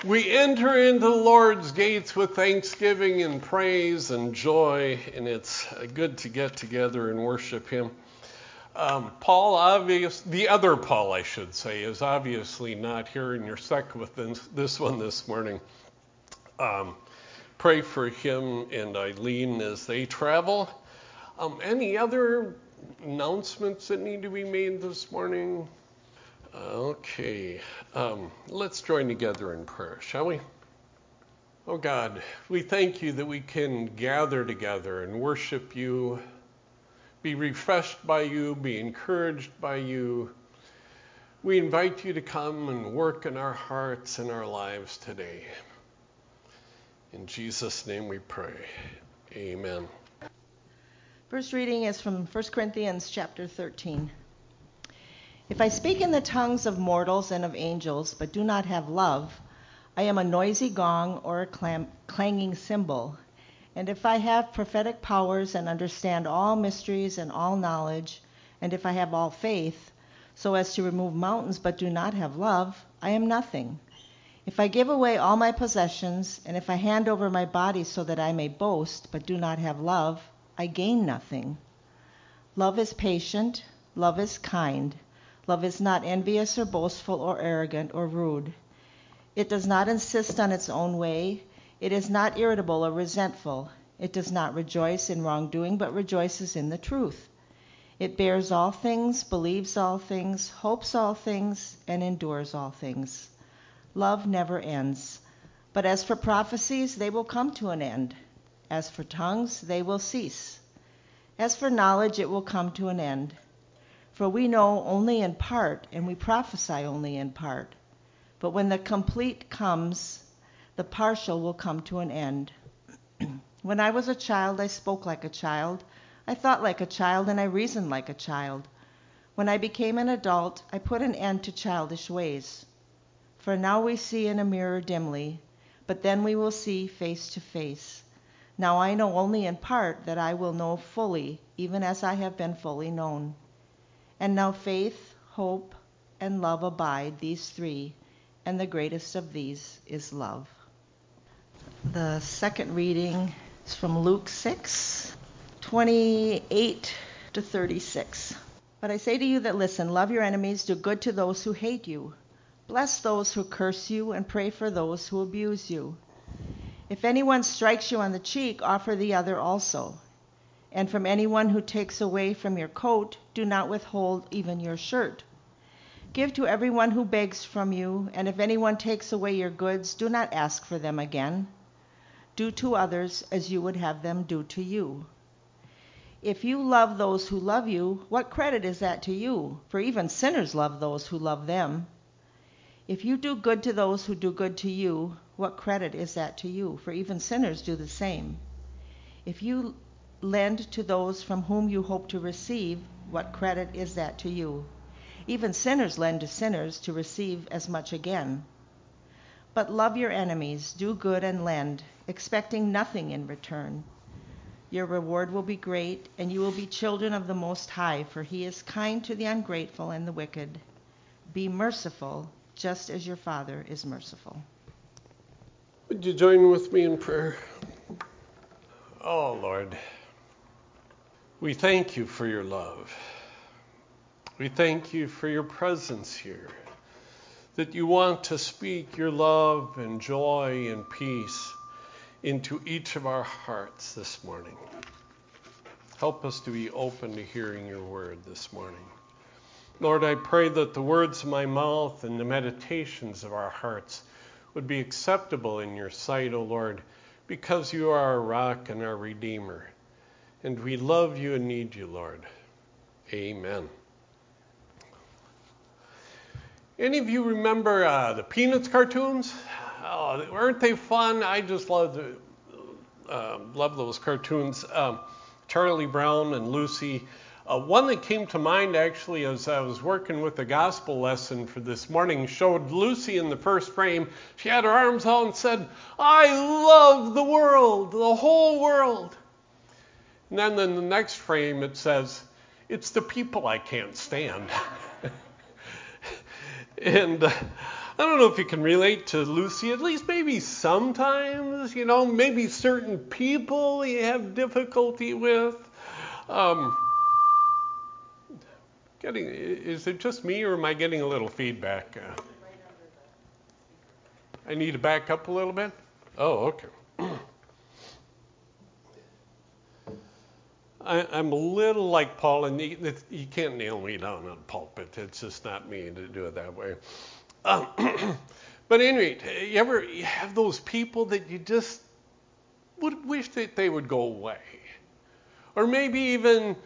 We enter into the Lord's gates with thanksgiving and praise and joy, and it's good to get together and worship Him. The other Paul, I should say, is obviously not here, and you're stuck with this one this morning. Pray for him and Eileen as they travel. Any other announcements that need to be made this morning? Okay, let's join together in prayer, shall we? Oh God, we thank you that we can gather together and worship you, be refreshed by you, be encouraged by you. We invite you to come and work in our hearts and our lives today. In Jesus' name we pray. Amen. First reading is from 1 Corinthians chapter 13. If I speak in the tongues of mortals and of angels, but do not have love, I am a noisy gong or a clanging cymbal. And if I have prophetic powers and understand all mysteries and all knowledge, and if I have all faith, so as to remove mountains but do not have love, I am nothing. If I give away all my possessions, and if I hand over my body so that I may boast, but do not have love, I gain nothing. Love is patient, love is kind. Love is not envious or boastful or arrogant or rude. It does not insist on its own way. It is not irritable or resentful. It does not rejoice in wrongdoing, but rejoices in the truth. It bears all things, believes all things, hopes all things, and endures all things. Love never ends. But as for prophecies, they will come to an end. As for tongues, they will cease. As for knowledge, it will come to an end. For we know only in part, and we prophesy only in part. But when the complete comes, the partial will come to an end. When I was a child, I spoke like a child. I thought like a child, and I reasoned like a child. When I became an adult, I put an end to childish ways. For now we see in a mirror dimly, but then we will see face to face. Now I know only in part, that I will know fully, even as I have been fully known. And now faith, hope, and love abide, these three, and the greatest of these is love. The second reading is from Luke 6:28 to 36. But I say to you that listen, love your enemies, do good to those who hate you. Bless those who curse you, and pray for those who abuse you. If anyone strikes you on the cheek, offer the other also. And from anyone who takes away from your coat, do not withhold even your shirt. Give to everyone who begs from you, and if anyone takes away your goods, do not ask for them again. Do to others as you would have them do to you. If you love those who love you, what credit is that to you? For even sinners love those who love them. If you do good to those who do good to you, what credit is that to you? For even sinners do the same. If you lend to those from whom you hope to receive, what credit is that to you? Even sinners lend to sinners to receive as much again. But love your enemies, do good and lend, expecting nothing in return. Your reward will be great, and you will be children of the Most High, for He is kind to the ungrateful and the wicked. Be merciful, just as your Father is merciful. Would you join with me in prayer? Oh, Lord, we thank you for your love. We thank you for your presence here, that you want to speak your love and joy and peace into each of our hearts this morning. Help us to be open to hearing your word this morning. Lord, I pray that the words of my mouth and the meditations of our hearts would be acceptable in your sight, O Lord, because you are our rock and our Redeemer. And we love you and need you, Lord. Amen. Any of you remember the Peanuts cartoons? Oh, weren't they fun? I just love those cartoons. Charlie Brown and Lucy. One that came to mind actually as I was working with the gospel lesson for this morning showed Lucy in the first frame. She had her arms out and said, "I love the world, the whole world." And then in the next frame it says, "It's the people I can't stand." And I don't know if you can relate to Lucy, at least maybe sometimes, maybe certain people you have difficulty with. Is it just me, or am I getting a little feedback? I need to back up a little bit? Oh, okay. I'm a little like Paul, and you can't nail me down on a pulpit. It's just not me to do it that way. But anyway, you have those people that you just would wish that they would go away? Or maybe even,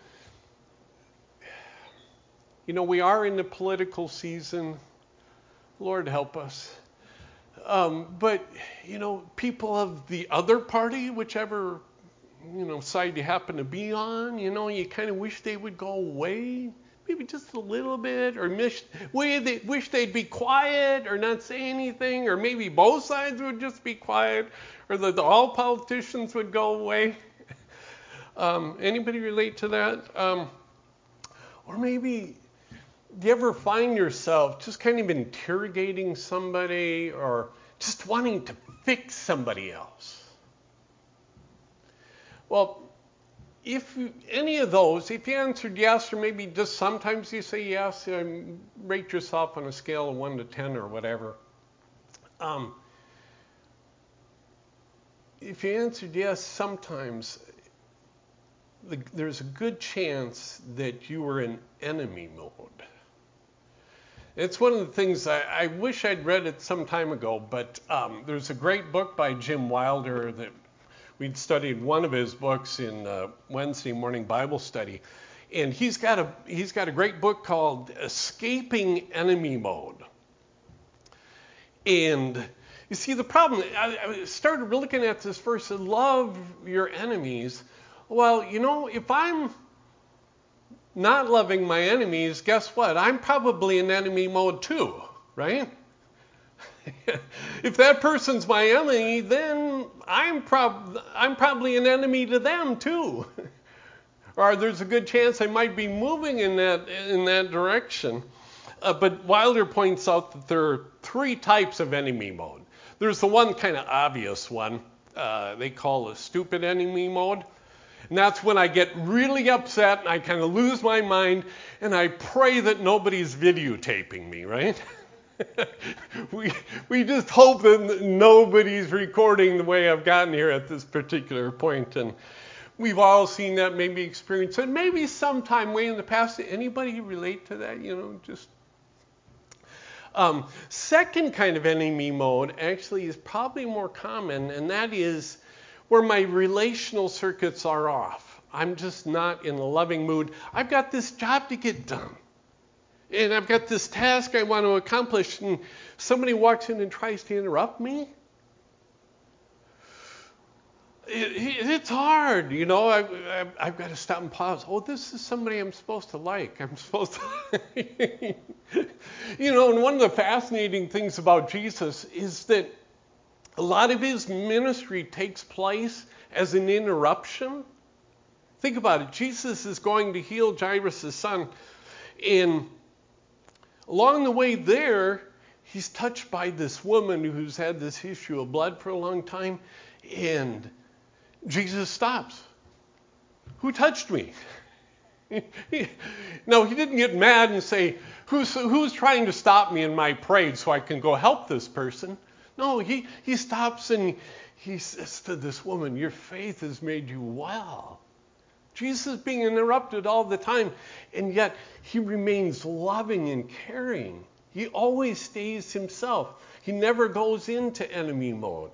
we are in the political season. Lord help us. But, people of the other party, whichever side you happen to be on, you kind of wish they would go away, maybe just a little bit, or they wish they'd be quiet or not say anything, or maybe both sides would just be quiet, or that all politicians would go away. Anybody relate to that? Or maybe, do you ever find yourself just kind of interrogating somebody, or just wanting to fix somebody else? Well, if any of those, if you answered yes, or maybe just sometimes you say yes, rate yourself on a scale of 1 to 10 or whatever. If you answered yes, sometimes there's a good chance that you were in enemy mode. It's one of the things I wish I'd read it some time ago, but there's a great book by Jim Wilder that we'd studied one of his books in Wednesday morning Bible study, and he's got a great book called Escaping Enemy Mode. And you see, the problem, I started looking at this verse, love your enemies. Well, if I'm not loving my enemies, guess what? I'm probably in enemy mode too, right? If that person's my enemy, then I'm probably an enemy to them too. Or there's a good chance I might be moving in that direction. But Wilder points out that there are 3 types of enemy mode. There's the one kind of obvious one they call a stupid enemy mode. And that's when I get really upset and I kind of lose my mind and I pray that nobody's videotaping me, right? we just hope that nobody's recording the way I've gotten here at this particular point. And we've all seen that, maybe experienced it, maybe sometime way in the past. Anybody relate to that? Second kind of enemy mode actually is probably more common, and that is where my relational circuits are off. I'm just not in a loving mood. I've got this job to get done. And I've got this task I want to accomplish, and somebody walks in and tries to interrupt me. It's hard, I've got to stop and pause. Oh, this is somebody I'm supposed to like. I'm supposed to... And one of the fascinating things about Jesus is that a lot of his ministry takes place as an interruption. Think about it. Jesus is going to heal Jairus' son, and along the way there, he's touched by this woman who's had this issue of blood for a long time, and Jesus stops. Who touched me? No, he didn't get mad and say, who's trying to stop me in my parade so I can go help this person? No, he stops and he says to this woman, your faith has made you well. Jesus is being interrupted all the time, and yet he remains loving and caring. He always stays himself. He never goes into enemy mode.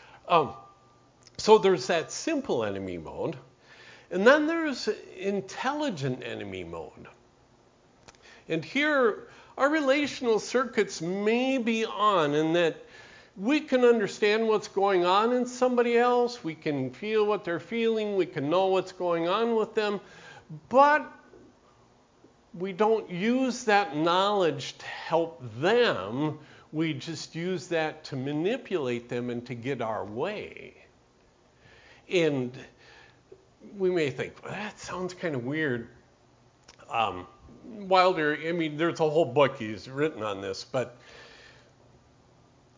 So there's that simple enemy mode, and then there's intelligent enemy mode. And here, our relational circuits may be on in that we can understand what's going on in somebody else. We can feel what they're feeling. We can know what's going on with them. But we don't use that knowledge to help them. We just use that to manipulate them and to get our way. And we may think, well, that sounds kind of weird. Wilder, there's a whole book he's written on this, but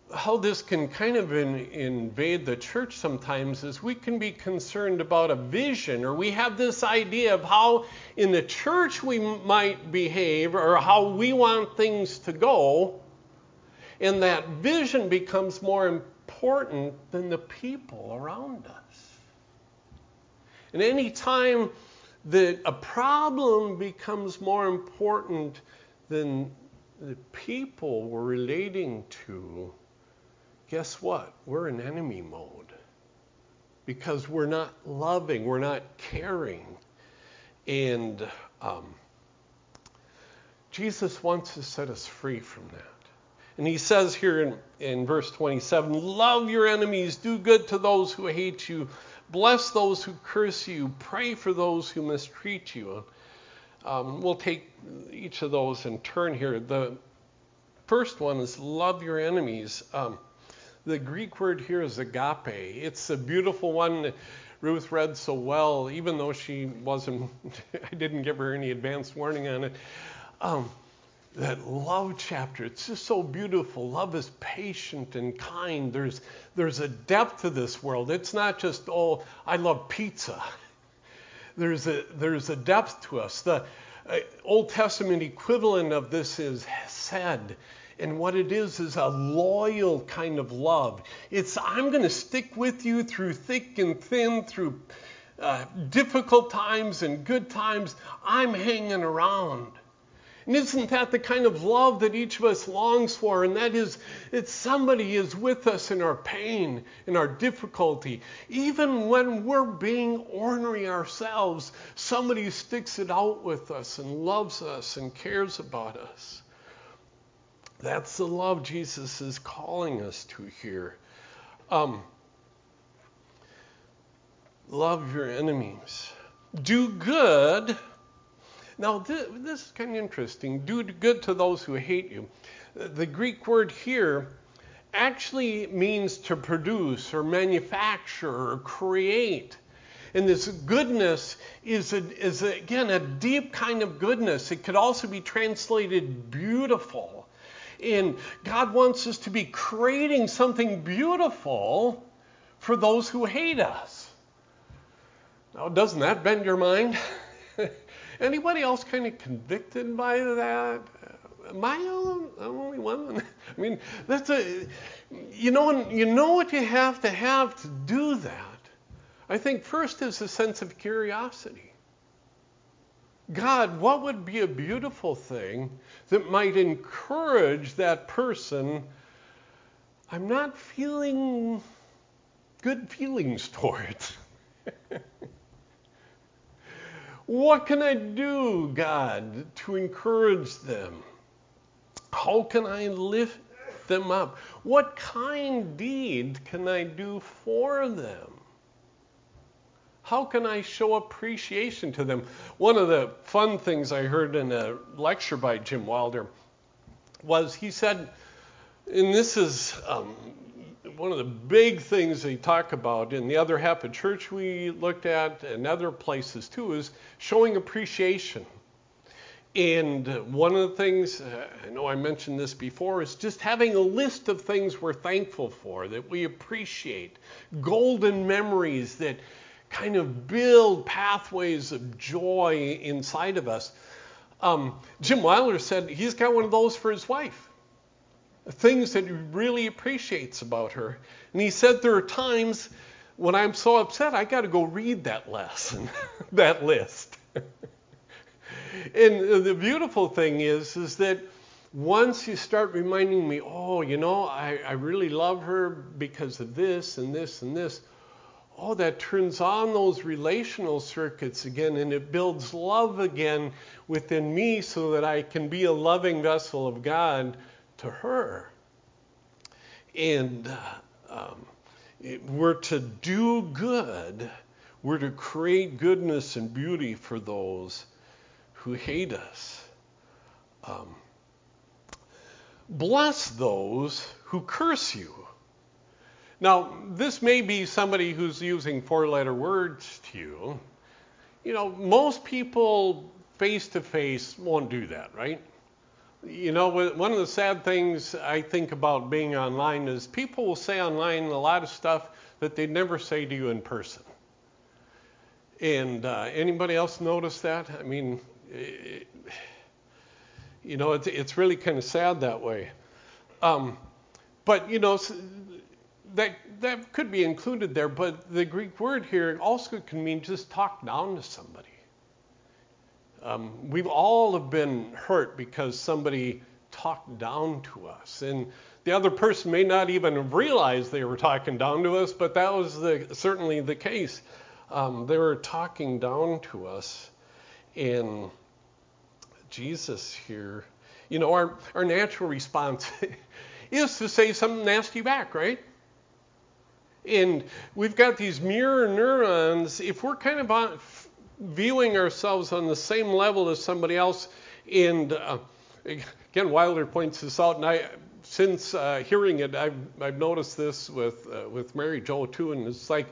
how this can kind of invade the church sometimes is we can be concerned about a vision, or we have this idea of how in the church we might behave or how we want things to go, and that vision becomes more important than the people around us. And any time that a problem becomes more important than the people we're relating to, guess what? We're in enemy mode because we're not loving, we're not caring. And Jesus wants to set us free from that. And he says here in verse 27, love your enemies, do good to those who hate you, bless those who curse you, pray for those who mistreat you. We'll take each of those in turn here. The first one is love your enemies. The Greek word here is agape. It's a beautiful one that Ruth read so well, even though she wasn't, I didn't give her any advance warning on it. That love chapter, it's just so beautiful. Love is patient and kind. There's a depth to this world. It's not just, oh, I love pizza. There's a depth to us. The Old Testament equivalent of this is hesed. And what it is a loyal kind of love. It's, I'm going to stick with you through thick and thin, through difficult times and good times. I'm hanging around. And isn't that the kind of love that each of us longs for? And that is, it's somebody is with us in our pain, in our difficulty. Even when we're being ornery ourselves, somebody sticks it out with us and loves us and cares about us. That's the love Jesus is calling us to here. Love your enemies. Do good. Now, this is kind of interesting. Do good to those who hate you. The Greek word here actually means to produce or manufacture or create. And this goodness is again, a deep kind of goodness. It could also be translated beautiful. And God wants us to be creating something beautiful for those who hate us. Now, doesn't that bend your mind? Anybody else kind of convicted by that? Am I the only one? I mean, that's you know what you have to do that. I think first is a sense of curiosity. God, what would be a beautiful thing that might encourage that person? I'm not feeling good feelings towards. What can I do, God, to encourage them? How can I lift them up? What kind deed can I do for them? How can I show appreciation to them? One of the fun things I heard in a lecture by Jim Wilder was he said, and this is one of the big things they talk about in the other half of church we looked at and other places too, is showing appreciation. And one of the things, I know I mentioned this before, is just having a list of things we're thankful for, that we appreciate, golden memories that kind of build pathways of joy inside of us. Jim Wilder said he's got one of those for his wife. Things that he really appreciates about her. And he said there are times when I'm so upset, I got to go read that lesson, that list. And the beautiful thing is that once you start reminding me, oh, I really love her because of this and this and this, oh, that turns on those relational circuits again, and it builds love again within me so that I can be a loving vessel of God to her. And we're to do good. We're to create goodness and beauty for those who hate us. Bless those who curse you. Now, this may be somebody who's using four-letter words to you. Most people face-to-face won't do that, right? You know, one of the sad things I think about being online is people will say online a lot of stuff that they'd never say to you in person. And anybody else notice that? I mean, you know, it's really kind of sad that way. But, you know, that could be included there, but the Greek word here also can mean just talk down to somebody. We've all have been hurt because somebody talked down to us. And the other person may not even have realized they were talking down to us, but that was certainly the case. They were talking down to us. And Jesus here, you know, our natural response is to say something nasty back, right? And we've got these mirror neurons. If we're kind of viewing ourselves on the same level as somebody else, and again, Wilder points this out, and since hearing it, I've noticed this with Mary Jo too, and it's like,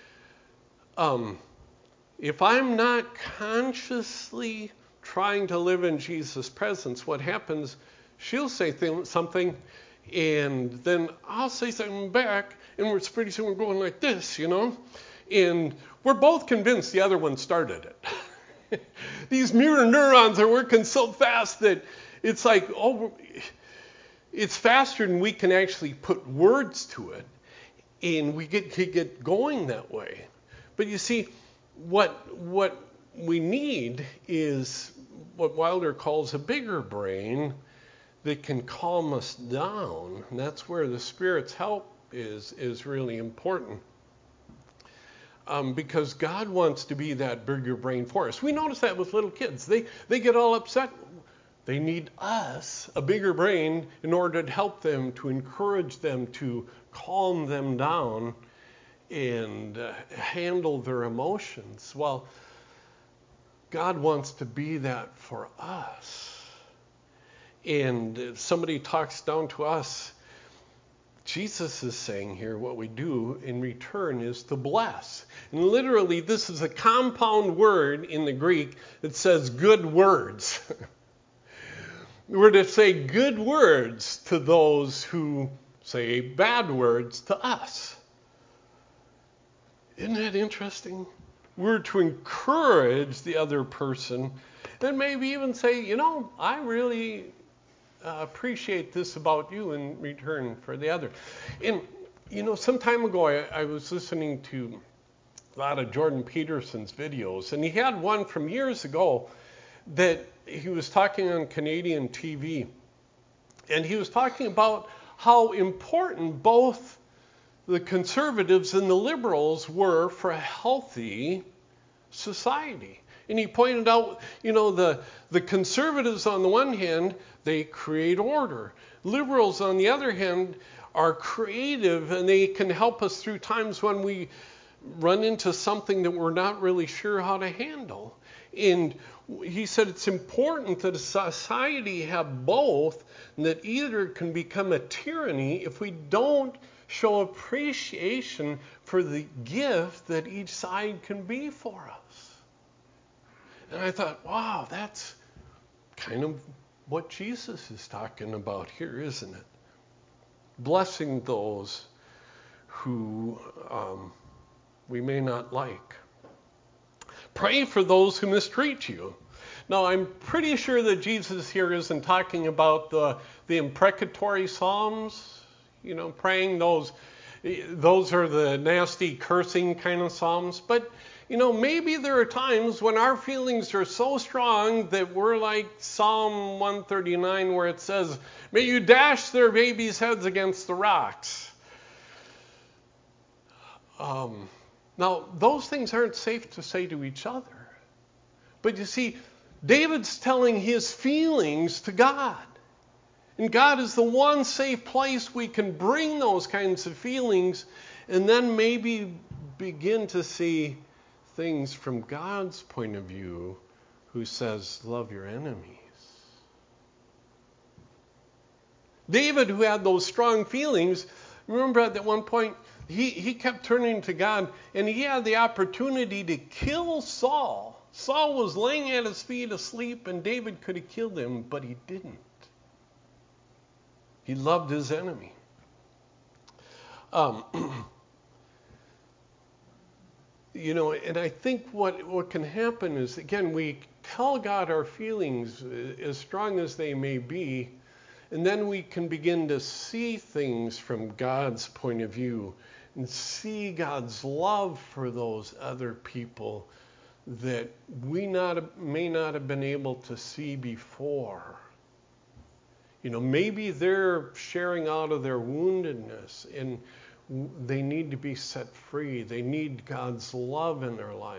if I'm not consciously trying to live in Jesus' presence, what happens, she'll say something, and then I'll say something back, and we're pretty soon we're going like this, you know? And we're both convinced the other one started it. These mirror neurons are working so fast that it's like, it's faster than we can actually put words to it, and we get going that way. But you see, what we need is what Wilder calls a bigger brain that can calm us down, and that's where the Spirit's help is really important. Because God wants to be that bigger brain for us. We notice that with little kids. They get all upset. They need us, a bigger brain, in order to help them, to encourage them, to calm them down and handle their emotions. Well, God wants to be that for us. And if somebody talks down to us, Jesus is saying here what we do in return is to bless. And literally, this is a compound word in the Greek that says good words. We're to say good words to those who say bad words to us. Isn't that interesting? We're to encourage the other person and maybe even say, you know, I really appreciate this about you in return for the other. And, you know, some time ago I was listening to a lot of Jordan Peterson's videos, and he had one from years ago that he was talking on Canadian TV, and he was talking about how important both the conservatives and the liberals were for a healthy society. And he pointed out, you know, the conservatives on the one hand, they create order. Liberals on the other hand are creative, and they can help us through times when we run into something that we're not really sure how to handle. And he said it's important that a society have both, and that either can become a tyranny if we don't show appreciation for the gift that each side can be for us. And I thought, wow, that's kind of what Jesus is talking about here, isn't it? Blessing those who we may not like. Pray for those who mistreat you. Now, I'm pretty sure that Jesus here isn't talking about the imprecatory psalms, you know, praying those are the nasty cursing kind of psalms. But, you know, maybe there are times when our feelings are so strong that we're like Psalm 139 where it says, may you dash their babies' heads against the rocks. Now, those things aren't safe to say to each other. But you see, David's telling his feelings to God. And God is the one safe place we can bring those kinds of feelings and then maybe begin to see things from God's point of view, who says, love your enemies. David, who had those strong feelings, remember at one point, he kept turning to God, and he had the opportunity to kill Saul. Saul was laying at his feet asleep, and David could have killed him, but he didn't. He loved his enemy. And I think what can happen is, again, we tell God our feelings as strong as they may be, and then we can begin to see things from God's point of view and see God's love for those other people that we may not have been able to see before. Maybe they're sharing out of their woundedness and they need to be set free. They need God's love in their life.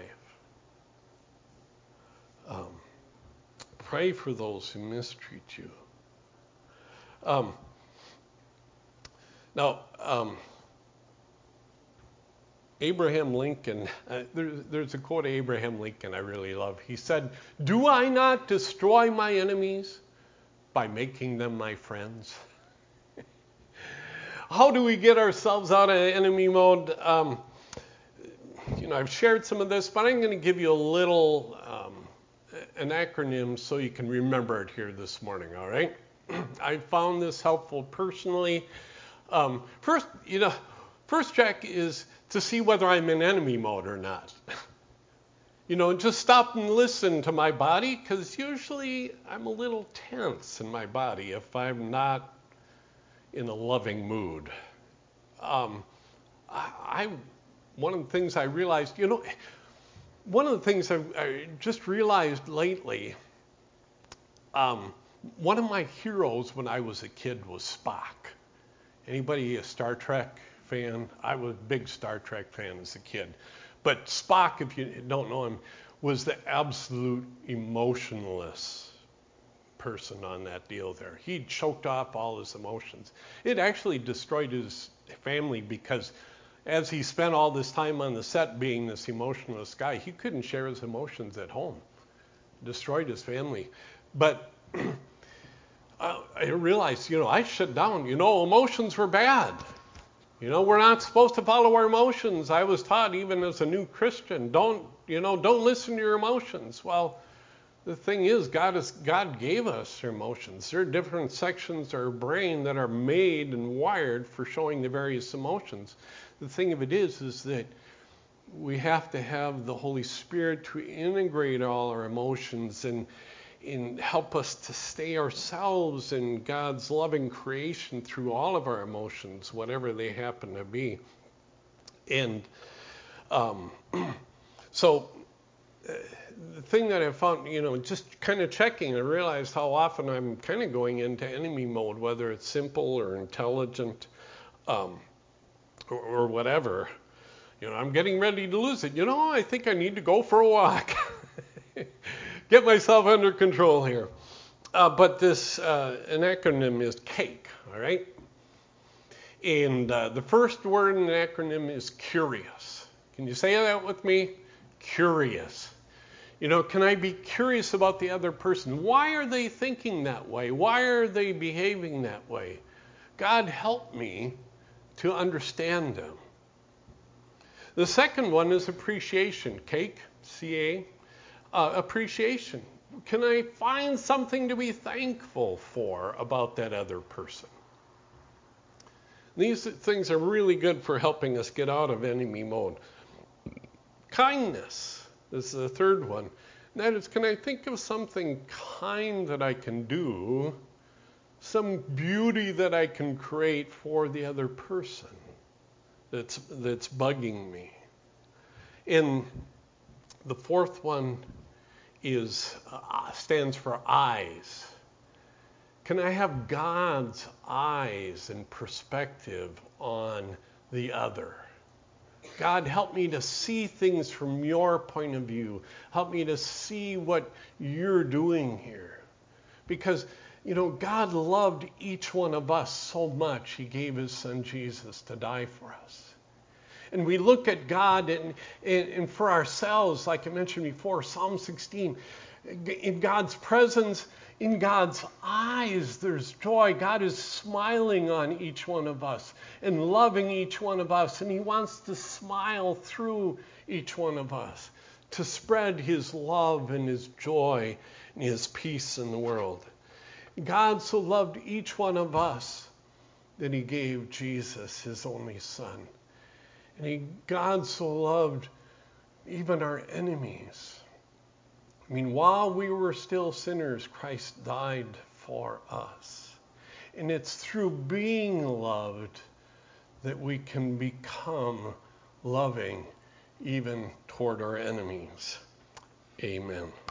Pray for those who mistreat you. Abraham Lincoln, there's a quote of Abraham Lincoln I really love. He said, "Do I not destroy my enemies by making them my friends?" How do we get ourselves out of enemy mode? I've shared some of this, but I'm going to give you a little an acronym so you can remember it here this morning, all right? I found this helpful personally. First check is to see whether I'm in enemy mode or not. Just stop and listen to my body, because usually I'm a little tense in my body if I'm not in a loving mood. One of the things I realized, one of the things I just realized lately, one of my heroes when I was a kid was Spock. Anybody a Star Trek fan? I was a big Star Trek fan as a kid. But Spock, if you don't know him, was the absolute emotionless person on that deal there. He choked off all his emotions. It actually destroyed his family, because as he spent all this time on the set being this emotionless guy, he couldn't share his emotions at home. Destroyed his family. But I realized, I shut down. Emotions were bad. We're not supposed to follow our emotions. I was taught even as a new Christian, don't listen to your emotions. Well, the thing is, God gave us our emotions. There are different sections of our brain that are made and wired for showing the various emotions. The thing of it is that we have to have the Holy Spirit to integrate all our emotions and help us to stay ourselves in God's loving creation through all of our emotions, whatever they happen to be. And the thing that I found, just kind of checking, I realized how often I'm kind of going into enemy mode, whether it's simple or intelligent or whatever. I'm getting ready to lose it. I think I need to go for a walk. Get myself under control here. But this, an acronym is CAKE, all right? And the first word in the acronym is curious. Can you say that with me? Curious. Can I be curious about the other person? Why are they thinking that way? Why are they behaving that way? God help me to understand them. The second one is appreciation. CAKE, C-A. Appreciation. Can I find something to be thankful for about that other person? These things are really good for helping us get out of enemy mode. Kindness is the third one. And that is, can I think of something kind that I can do, some beauty that I can create for the other person that's bugging me? And the fourth one stands for eyes. Can I have God's eyes and perspective on the other? God, help me to see things from your point of view. Help me to see what you're doing here. Because, God loved each one of us so much, he gave his son Jesus to die for us. And we look at God and for ourselves, like I mentioned before, Psalm 16, in God's presence, in God's eyes, there's joy. God is smiling on each one of us and loving each one of us. And he wants to smile through each one of us to spread his love and his joy and his peace in the world. God so loved each one of us that he gave Jesus, his only Son. And God so loved even our enemies. I mean, while we were still sinners, Christ died for us. And it's through being loved that we can become loving even toward our enemies. Amen.